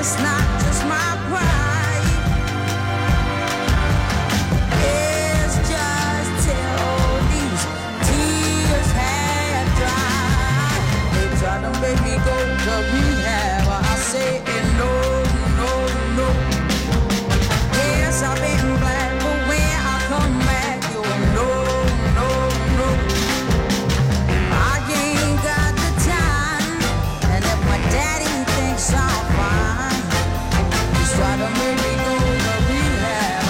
it's not just my pride. It's just till these tears have dried. They try to make me go to rehab. I say no, no, no. Yes, I've been black, but when I come back, you'll know, no, no. I ain't got the time, and if my daddy thinks I'm fine, he's trying to make me go to rehab.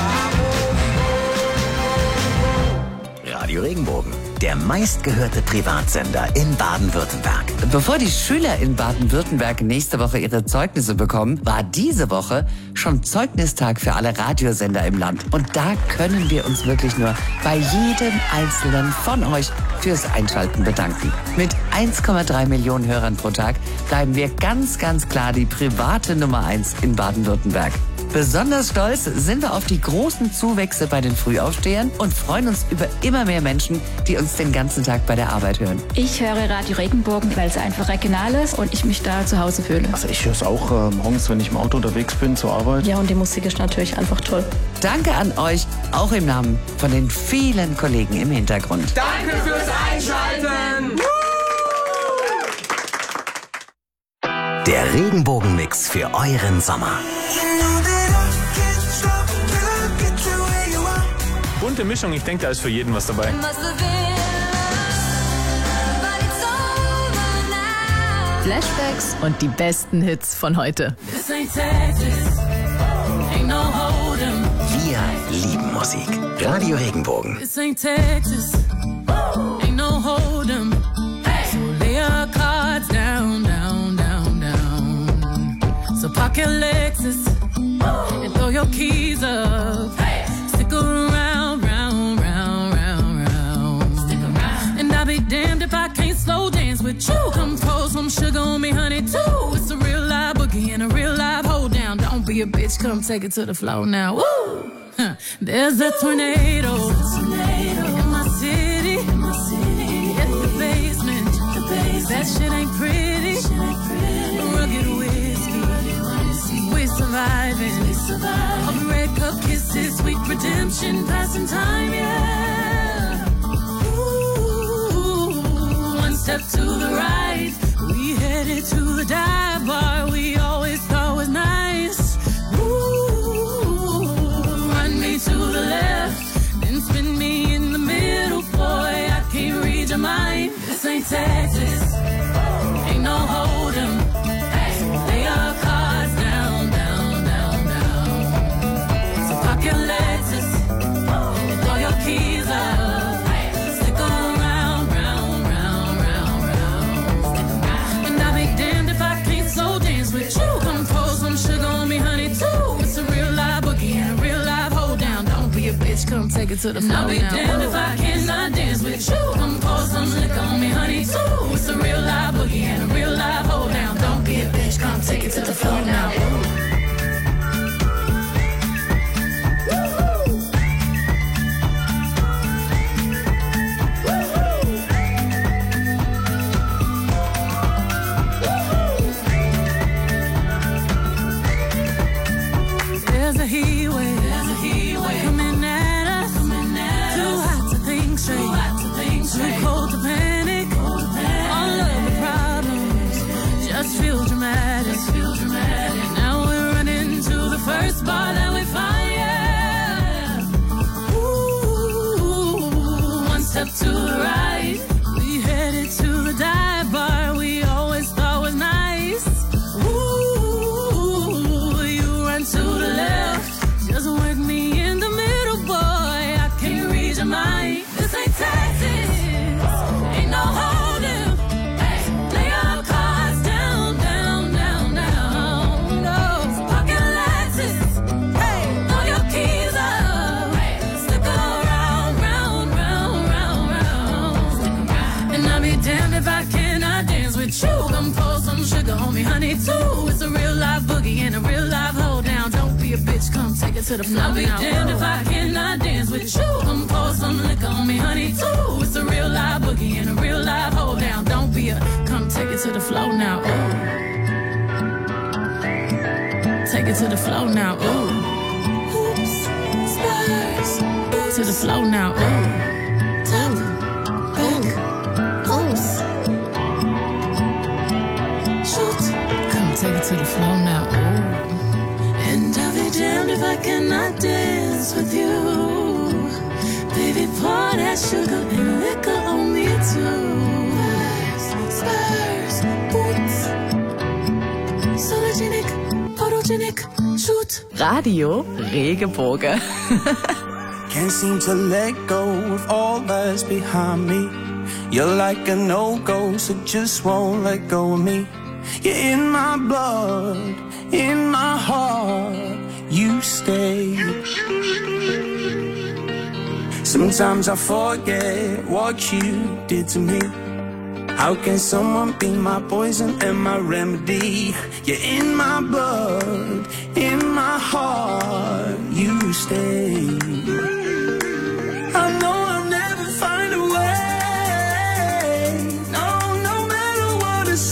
I won't go. Radio Regenbogen, der meistgehörte Privatsender in Baden-Württemberg. Bevor die Schüler in Baden-Württemberg nächste Woche ihre Zeugnisse bekommen, war diese Woche schon Zeugnistag für alle Radiosender im Land. Und da können wir uns wirklich nur bei jedem Einzelnen von euch fürs Einschalten bedanken. Mit 1,3 Millionen Hörern pro Tag bleiben wir ganz, ganz klar die private Nummer 1 in Baden-Württemberg. Besonders stolz sind wir auf die großen Zuwächse bei den Frühaufstehern und freuen uns über immer mehr Menschen, die uns den ganzen Tag bei der Arbeit hören. Ich höre Radio Regenbogen, weil es einfach regional ist und ich mich da zu Hause fühle. Also ich höre es auch morgens, wenn ich im Auto unterwegs bin zur Arbeit. Ja, und die Musik ist natürlich einfach toll. Danke an euch, auch im Namen von den vielen Kollegen im Hintergrund. Danke fürs Einschalten! Der Regenbogenmix für euren Sommer. Bunte Mischung, ich denke, da ist für jeden was dabei. Flashbacks und die besten Hits von heute. Wir lieben Musik. Radio Regenbogen. So park your Lexus and throw your keys up. Stick around, round, round, round, round. Stick around. And I'll be damned if I can't slow dance with you. Come pour some sugar on me, honey, too. It's a real live boogie and a real live hold down. Don't be a bitch, come take it to the floor now. Woo! There's a tornado in my city. At the basement. That shit ain't pretty. Rugged whiskey. We're surviving. Of red cup kisses, sweet redemption, passing time, yeah. Ooh, one step to the right, we headed to the dive bar we always thought was nice. Ooh, run me to the left, then spin me in the middle, boy, I can't read your mind. This ain't Texas, ain't no hold'em. Lay our cards down, down, down, down. So park your Lexus and throw your keys up. Stick around, round, round, round, round. And I'll be damned if I can't slow dance with you. Come pour some sugar on me, honey, too. It's a real live boogie and a real live hold down. Don't be a bitch, come take it to the floor. I'll be damned if I cannot dance with you. Come pour some liquor on me, honey, too. It's a real live boogie and a real live hold down. Don't be a bitch, come take it to the floor now. There's a heat wave coming at us. Too hot to think straight, too cold to panic. All of the problems just feel dramatic. Now we're running to the first bar that we find, yeah. Ooh, one step to the right, we headed to the dive bar we always thought was nice. Ooh, you run to the left, just work me in the middle, boy, I can't read your mind. This ain't Texas, ain't no hold'em. Lay our cards down, down, down, down. No, park your Lexus, throw your keys up. Stick around, round, round, round, round. And I'll be damned if I cannot dance with you. Come pour some sugar on me, honey, too. It's a real live boogie and a real live hold down. Don't be a bitch, come take it to the floor. I'll be damned if I cannot dance with you. Come pour some liquor on me, honey, too. It's a real live boogie and a real live hold down. Don't be a, come take it to the floor now. take it to the flow now, ooh. Hoops, spurs, to the flow now, ooh. Top, back, pose. Shoot, come take it to the flow now, ooh. And I'll be damned if I cannot dance with you. Baby, pour that sugar and liquor on me too. Spurs, boots, sologenic, photogenic, shoot. Radio Regenbogen. Can't seem to let go of all that's behind me. You're like a no-go, so just won't let go of me. You're in my blood, in my heart, you stay. Sometimes I forget what you did to me. How can someone be my poison and my remedy? You're in my blood, in my heart, you stay. I know I'll never find a way. No matter what I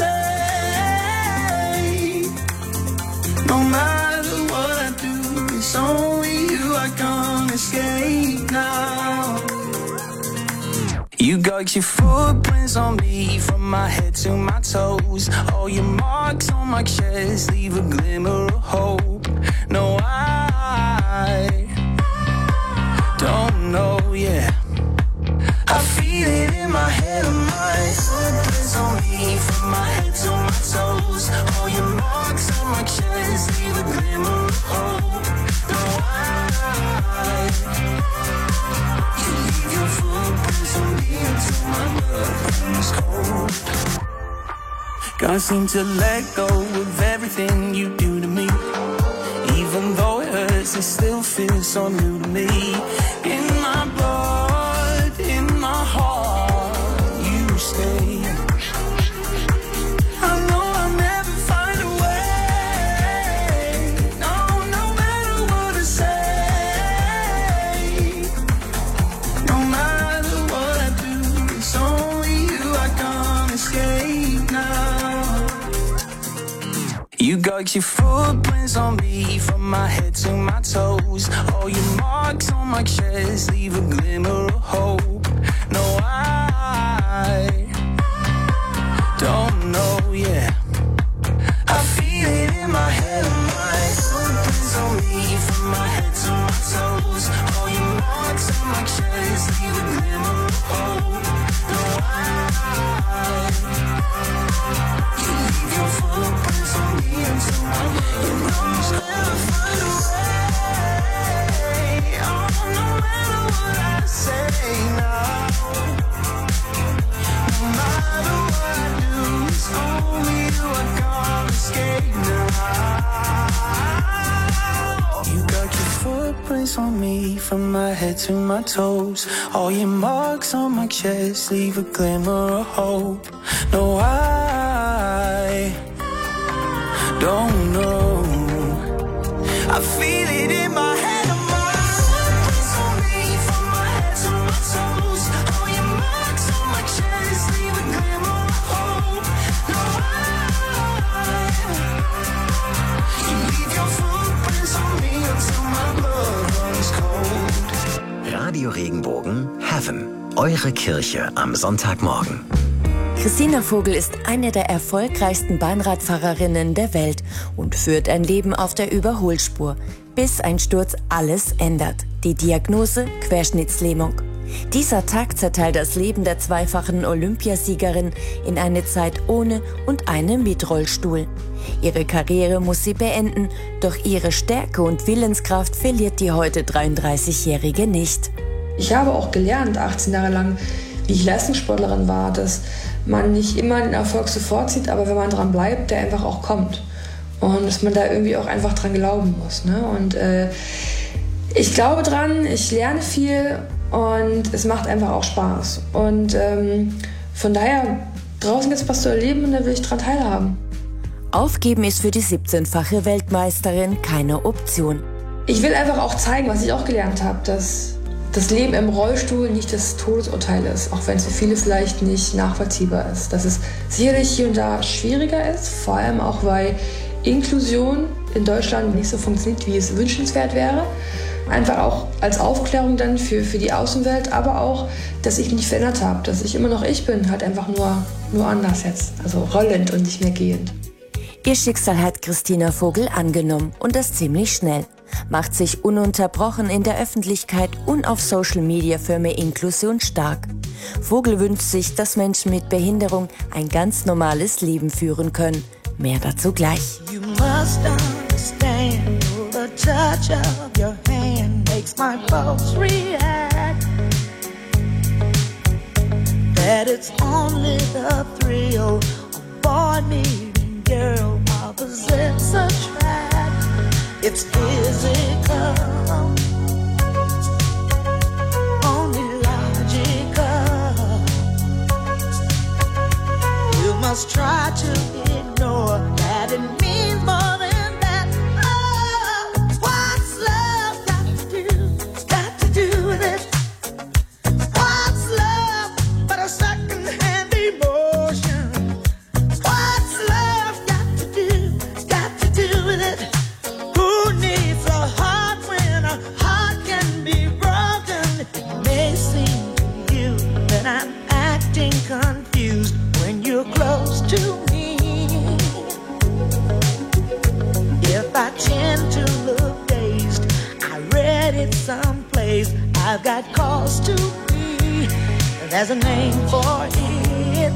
say. No matter what I do, it's only you I can't escape now. You got your footprints on me from my head to my toes. All your marks on my chest leave a glimmer of hope. No, I don't know, yeah. I feel it in my head and my footprints on me from my head to my toes. All your marks on my chest leave a glimmer of hope. No, you leave your footprints on me until my blood runs cold. Can't seem to let go of everything you do to me. Even though it hurts, it still feels so new to me. In my blood, in my heart, you stay. I know I'll never find a way. No matter what I say. No matter what I do, it's only you I can't escape now. You got your footprints on me from my head to my toes. All your marks on my chest leave a glimmer of hope. No, I don't know, yeah. I feel it in my head and my footprints on me from my head to my toes. All your marks on my chest leave a glimmer of hope. No, you leave your footprints on me until my lungs never find a way. Oh, no matter what I say now, no matter what I do, it's only you I can't escape now. You got your footprints on me from my head to my toes. All your marks on my chest leave a glimmer of hope. No, I don't know. I feel it in my head and my footprints on me from my head to my toes. All your marks on my chest leave a glimmer of hope. No, you leave your footprints on me until my blood runs cold. Radio Regenbogen Heaven. Eure Kirche am Sonntagmorgen. Christina Vogel ist eine der erfolgreichsten Bahnradfahrerinnen der Welt und führt ein Leben auf der Überholspur, bis ein Sturz alles ändert. Die Diagnose: Querschnittslähmung. Dieser Tag zerteilt das Leben der zweifachen Olympiasiegerin in eine Zeit ohne und eine mit Rollstuhl. Ihre Karriere muss sie beenden, doch ihre Stärke und Willenskraft verliert die heute 33-Jährige nicht. Ich habe auch gelernt, 18 Jahre lang, wie ich Leistungssportlerin war, dass man nicht immer den Erfolg sofort sieht, aber wenn man dran bleibt, der einfach auch kommt. Und dass man da irgendwie auch einfach dran glauben muss. Ne? Und ich glaube dran, ich lerne viel und es macht einfach auch Spaß. Und von daher, draußen gibt es was zu erleben und da will ich dran teilhaben. Aufgeben ist für die 17-fache Weltmeisterin keine Option. Ich will einfach auch zeigen, was ich auch gelernt habe, dass das Leben im Rollstuhl nicht das Todesurteil ist, auch wenn es für viele vielleicht nicht nachvollziehbar ist. Dass es sicherlich hier und da schwieriger ist, vor allem auch weil Inklusion in Deutschland nicht so funktioniert, wie es wünschenswert wäre. Einfach auch als Aufklärung dann für die Außenwelt, aber auch, dass ich mich verändert habe, dass ich immer noch ich bin, halt einfach nur anders jetzt, also rollend und nicht mehr gehend. Ihr Schicksal hat Christina Vogel angenommen und das ziemlich schnell. Macht sich ununterbrochen in der Öffentlichkeit und auf Social Media für mehr Inklusion stark. Vogel wünscht sich, dass Menschen mit Behinderung ein ganz normales Leben führen können. Mehr dazu gleich. You must understand, the touch of your hand makes my pulse react. That it's only the thrill of boy meeting girl, opposites attract. It's physical, only logical. You must try to ignore that it means more than that. Oh, what's love got to do? Got to do with it. What's love but a second-hand emotion? What's love got to do? Got to do with it. Who needs a heart when a heart can be broken? It may seem to you that I'm acting confused when you're close to me. If I tend to look dazed, I read it someplace. I've got cause to be. There's a name for it.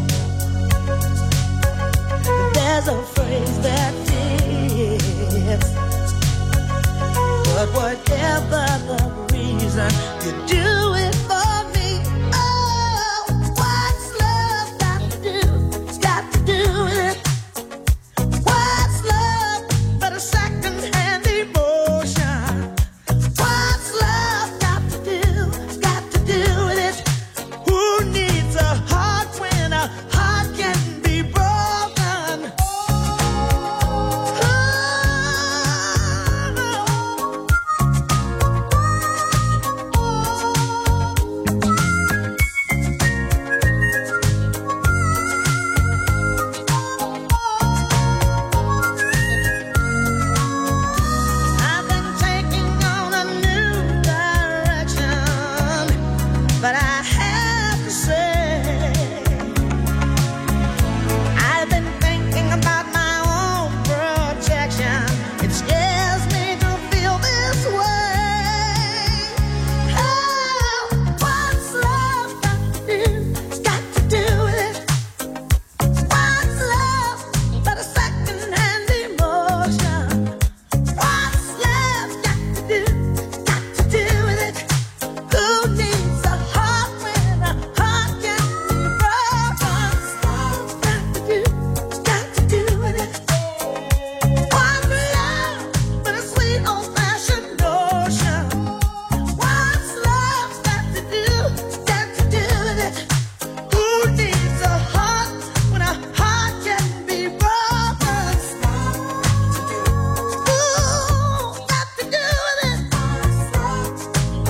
There's a phrase that fits. But whatever the reason, you do it for me. Oh, what's love got to do? Got to do with it. What's love but a second-hand emotion? What's love got to do? Got to do with it. Who needs a heart when a heart can be broken? I've been taking on a new direction, but I have to say, I've been thinking about my own protection. It scares me to feel this way. Oh, what's love got to do? Got to do with it. What's love but a second-hand emotion? What's love got to do? Got to do with it. Who needs a heart when a heart can be broken? Got to do with it. What's love but a sweet old-fashioned notion? What's love got to do with it. Who needs a heart when a heart can be broken? Ooh, got to do with it. What's love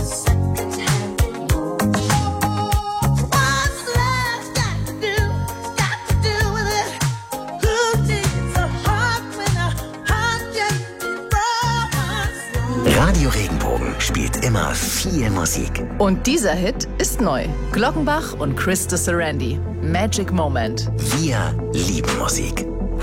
got to do with it. Who needs a heart when a heart can be broken? Radio Regenbogen spielt immer viel Musik. Und dieser Hit ist neu. Glockenbach und Chris de Sarandi. Magic Moment. Wir lieben Musik.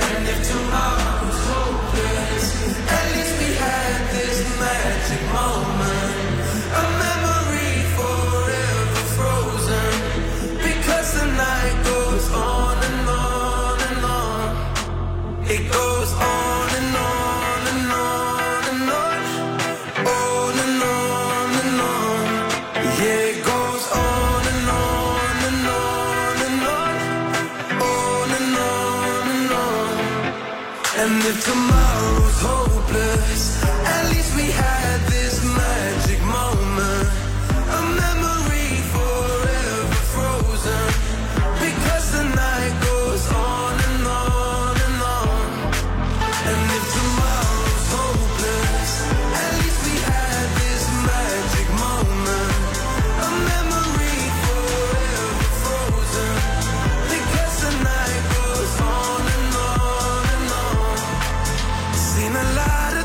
It goes on and on and on and on, on and on and on. Yeah, it goes on and on and on and on and on. And if tomorrow's hopeless, at least we had this magic moment, a memory forever frozen, because the night goes on and on and on. And if tomorrow's hopeless, at least we had this magic moment, a memory forever frozen, because the night goes on and on and on. Seen a lot of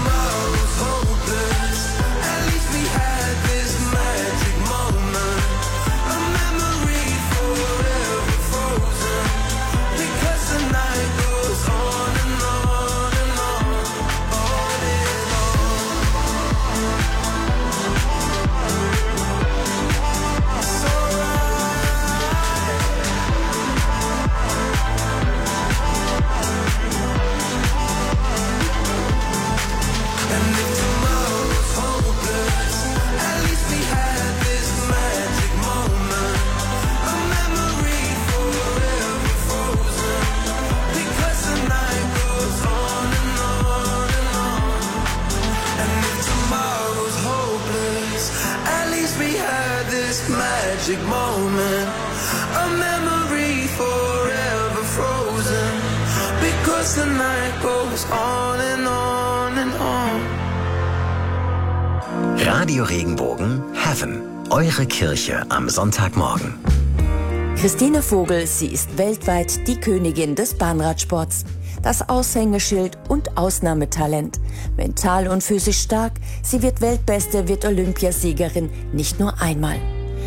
tomorrow's hopeless, at least we had this magic moment, a memory forever frozen, because the night goes on and on and on, on and on. It's alright. And if tomorrow's hopeless, at least we had this magic moment, a memory forever frozen, because the night goes on and on and on. And if tomorrow's hopeless, at least we had this magic moment, a memory forever frozen, because the night goes on and on and on. Radio Regenbogen Heaven. Eure Kirche am Sonntagmorgen. Christine Vogel, sie ist weltweit die Königin des Bahnradsports. Das Aushängeschild und Ausnahmetalent. Mental und physisch stark, sie wird Weltbeste, wird Olympiasiegerin, nicht nur einmal.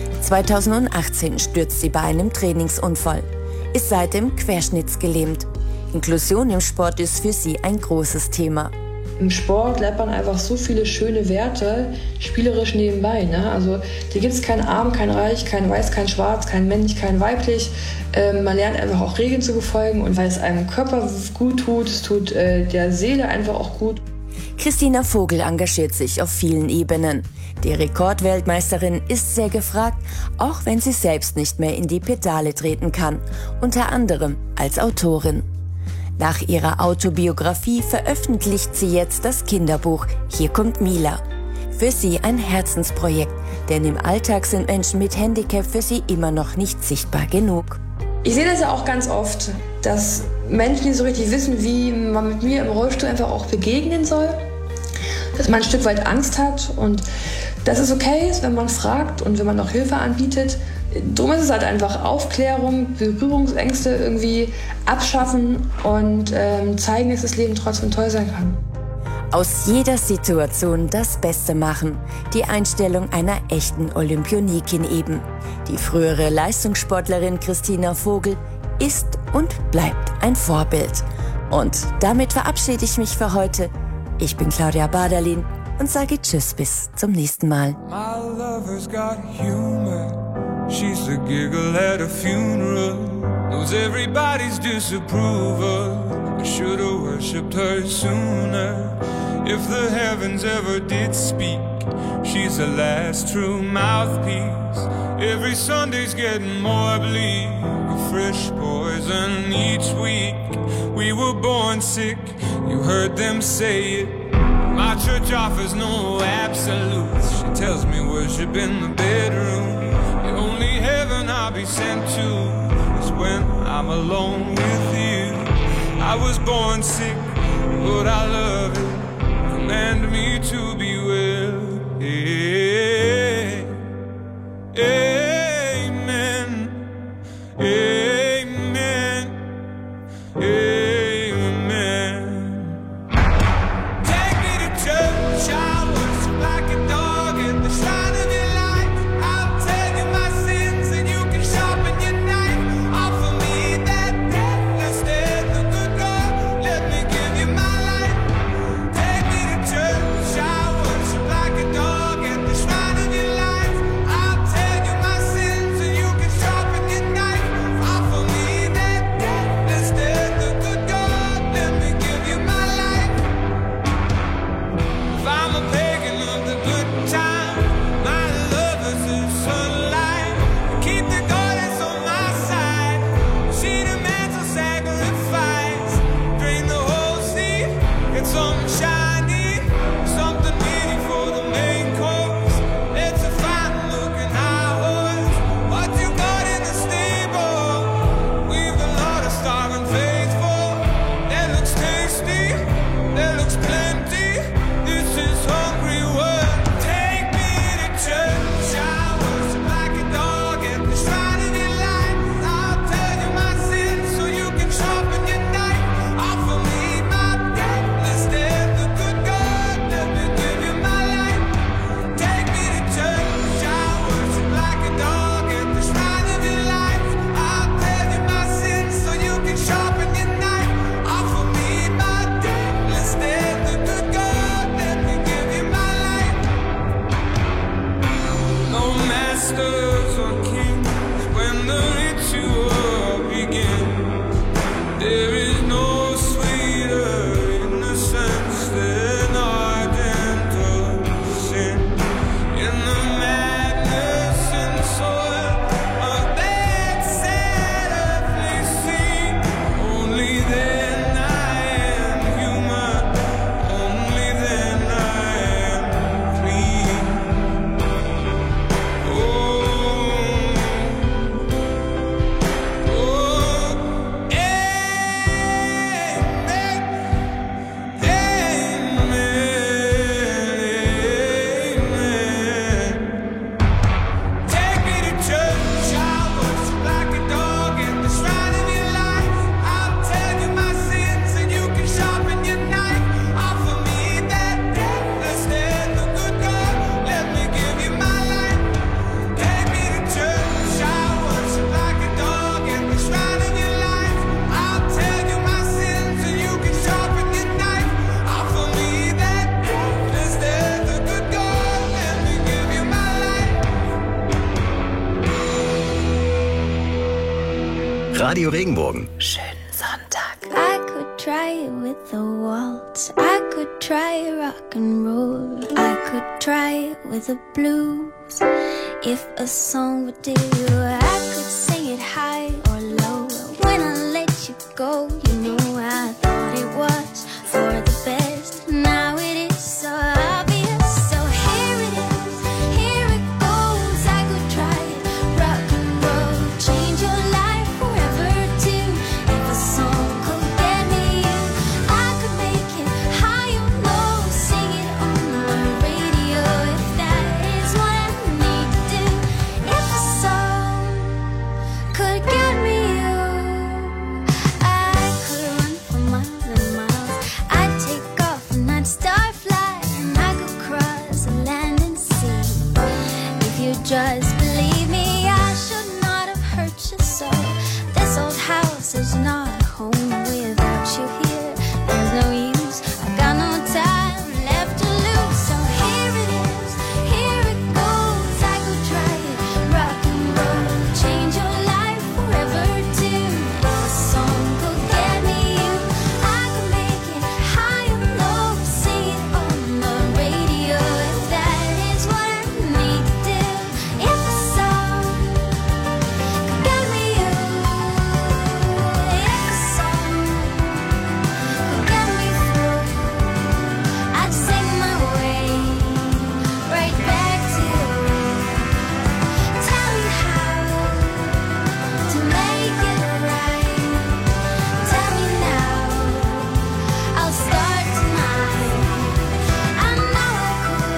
2018 stürzt sie bei einem Trainingsunfall, ist seitdem querschnittsgelähmt. Inklusion im Sport ist für sie ein großes Thema. Im Sport lernt man einfach so viele schöne Werte, spielerisch nebenbei. Ne? Also hier gibt es kein Arm, kein Reich, kein Weiß, kein Schwarz, kein männlich, kein weiblich. Man lernt einfach auch Regeln zu befolgen und weil es einem Körper gut tut, es tut der Seele einfach auch gut. Christina Vogel engagiert sich auf vielen Ebenen. Die Rekordweltmeisterin ist sehr gefragt, auch wenn sie selbst nicht mehr in die Pedale treten kann, unter anderem als Autorin. Nach ihrer Autobiografie veröffentlicht sie jetzt das Kinderbuch Hier kommt Mila. Für sie ein Herzensprojekt, denn im Alltag sind Menschen mit Handicap für sie immer noch nicht sichtbar genug. Ich sehe das ja auch ganz oft, dass Menschen nicht so richtig wissen, wie man mit mir im Rollstuhl einfach auch begegnen soll. Dass man ein Stück weit Angst hat und dass es okay ist, wenn man fragt und wenn man auch Hilfe anbietet. Drum ist es halt einfach Aufklärung, Berührungsängste irgendwie abschaffen und zeigen, dass das Leben trotzdem toll sein kann. Aus jeder Situation das Beste machen. Die Einstellung einer echten Olympionikin eben. Die frühere Leistungssportlerin Christina Vogel ist und bleibt ein Vorbild. Und damit verabschiede ich mich für heute. Ich bin Claudia Baderlin und sage Tschüss bis zum nächsten Mal. My lover's got humor. She's a giggle at a funeral. Knows everybody's disapproval. I should've worshipped her sooner. If the heavens ever did speak, she's the last true mouthpiece. Every Sunday's getting more bleak, a fresh poison each week. We were born sick, you heard them say it. My church offers no absolutes. She tells me worship in the bedroom. The only heaven I'll be sent to is when I'm alone with you. I was born sick, but I love it. Command me to be well. Amen. Amen. Amen. Take me to church, I'll worship like a dog in the shine of your light. I'll tell you my sins and you can sharpen your knife. Offer me that death instead of good God. Let me give you my life. Radio Regenbogen. Schönen Sonntag. I could try it with the waltz. I could try rock and roll. I could try it with the blues. If a song would do, I could sing it high or low. When I let you go, you know I thought it was for the best. Now it is so obvious. So here it is, here it goes. I could try it, rock and roll, change your life forever too. If a song could get me you, I could make it high or low, sing it on the radio. If that is what I need to do. If a song could get me you, I could run for miles and miles. I'd take off and I'd start flying. I could cross the land and sea. If you just believe me, I should not have hurt you so. This old house is not a home without you here. There's no use, I got no time left to lose. So here it is, here it goes. I could try it, rock and roll, change your life forever too. If a song could get me you, I could make it high or low, sing it on the radio. If that is what I need to do. If a song could get me you, if a song could get me through, I'd sing my way right back to you. Tell me how to make it right. Tell me now, I'll start tonight. I know I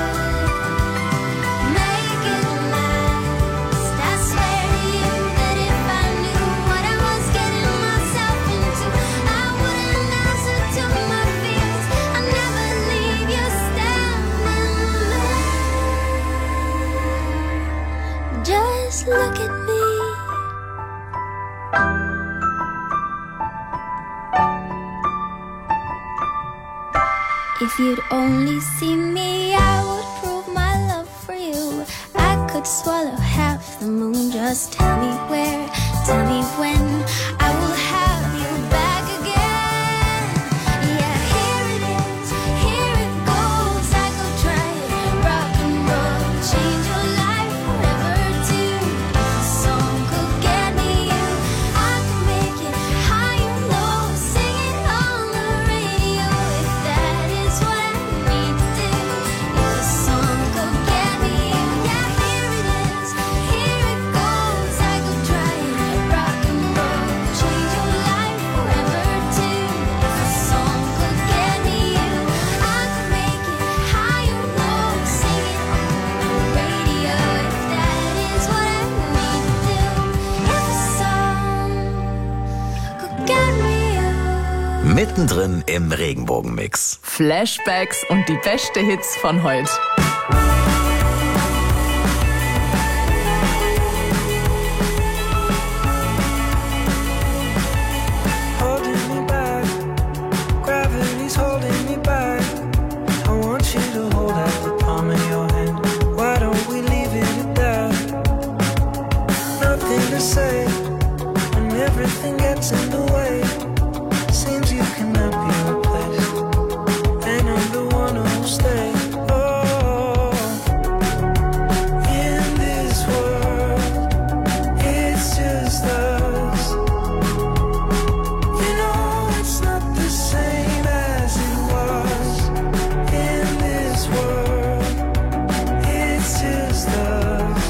could make it last. I swear to you that if I knew what I was getting myself into, I wouldn't answer to my fears. I'd never leave you standing there. Just look at me. If you'd only see me, I would prove my love for you. I could swallow half the moon. Just tell me where, tell me when. I will have you back again. Yeah, here it is, here it goes. I could try it, rock and roll, change your life forever too. If a song could get me you, I could make it high or low, sing it on the radio. If that is what I need to do. If a song could get me you, yeah, here it is, here it goes. I could try it, rock and roll, change your life forever too. If a song could get me you, I could make it high or low, sing it on the radio. If that is what I need to do. If a song could get me you. Mittendrin im Regenbogenmix. Flashbacks und die beste Hits von heute. Holding me back, gravity's holding me back. I want you to hold out the palm of your hand. Why don't we leave it at that? Nothing to say when everything gets in the way. Seems you cannot be replaced, and I'm the one who'll stay. Oh, in this world, it's just us. You know it's not the same as it was. In this world, it's just us.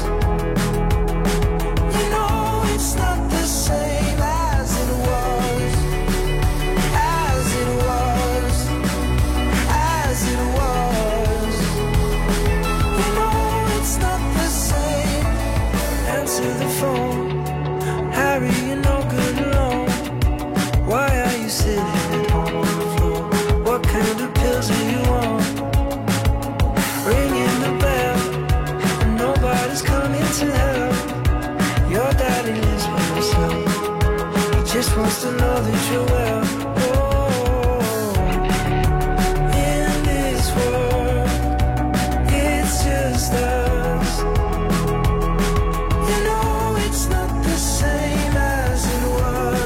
You know it's not the same as it was. As it was. As it was. You know it's not the same. Answer the phone. Harry, you're no good alone. Why are you sitting at home on the floor? What kind of pills are you on? Ringing the bell, and nobody's coming to help. Your daddy lives by himself. He just wants to know that you're well. Oh, in this world, it's just us. You know it's not the same as it was.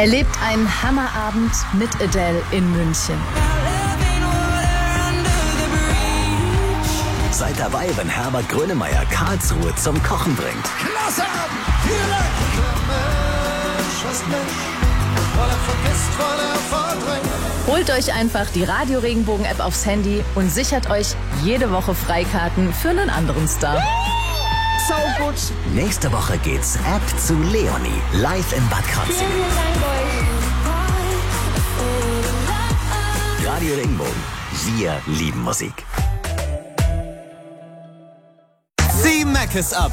Erlebt einen Hammerabend mit Adele in München. Seid dabei, wenn Herbert Grönemeyer Karlsruhe zum Kochen bringt. Klasse Abend! Vielen Dank! Mensch ist Mensch, weil er vergisst, weil er verdrängt. Holt euch einfach die Radio Regenbogen-App aufs Handy und sichert euch jede Woche Freikarten für einen anderen Star. So gut! Nächste Woche geht's ab zu Leonie, live in Bad Krozingen. Radio Regenbogen, wir lieben Musik. Zieh Mc's ab!